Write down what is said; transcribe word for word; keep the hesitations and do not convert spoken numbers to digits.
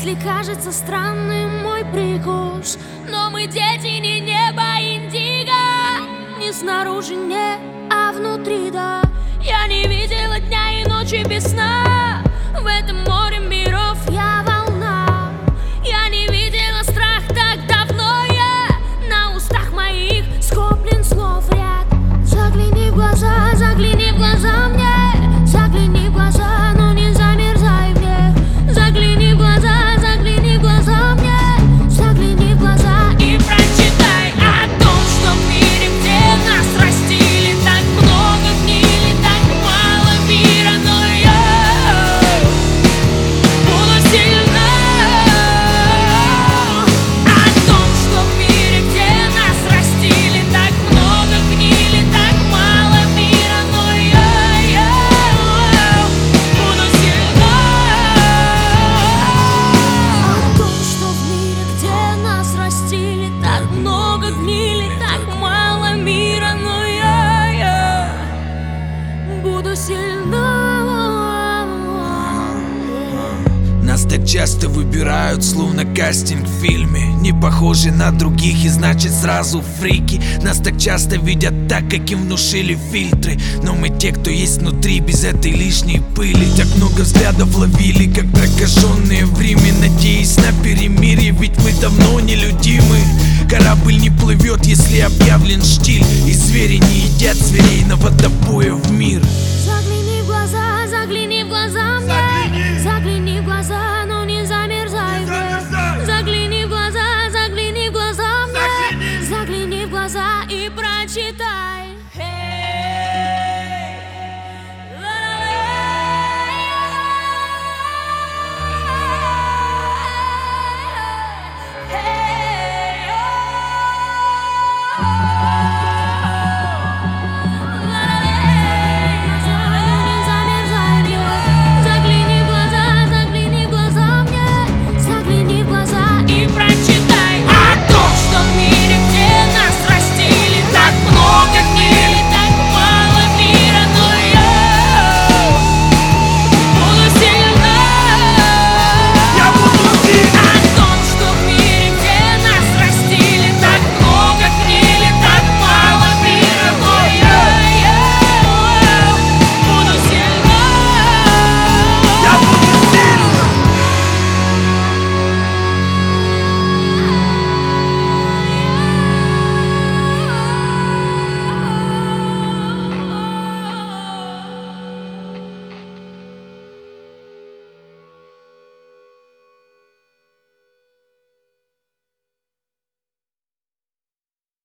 Если кажется странным мой прикус, но мы дети не неба индиго. Не снаружи, не, а внутри, да. Я не видела дня и ночи без сна. В этом море миров я волна. Я не видела страх так давно. Я на устах моих скоплен слов ряд. Загляни в глаза, загляни в глаза мне. Загляни в глаза, но не замерзай в них. Загляни в глаза, загляни в глаза мне. Загляни в глаза и прочитай о том, что в мире, где нас растили, так много гнили, так мало мира, но я буду сильна. О том, что в мире, где нас растили, так много гнили, так мало мира, но я, я буду сильна. О том, что в мире, где нас растили, так много гнили, так мало мира, но я, я буду сильна. Нас так часто выбирают, словно кастинг в фильме. Не похожи на других и значит сразу фрики. Нас так часто видят так, как им внушили фильтры. Но мы те, кто есть внутри, без этой лишней пыли. Так много взглядов ловили, как прокаженные в Риме, надеясь на перемирие, ведь мы давно нелюдимы. Корабль не плывет, если объявлен штиль. И звери не едят зверей, но водопоя в мир. Загляни в глаза, загляни в глаза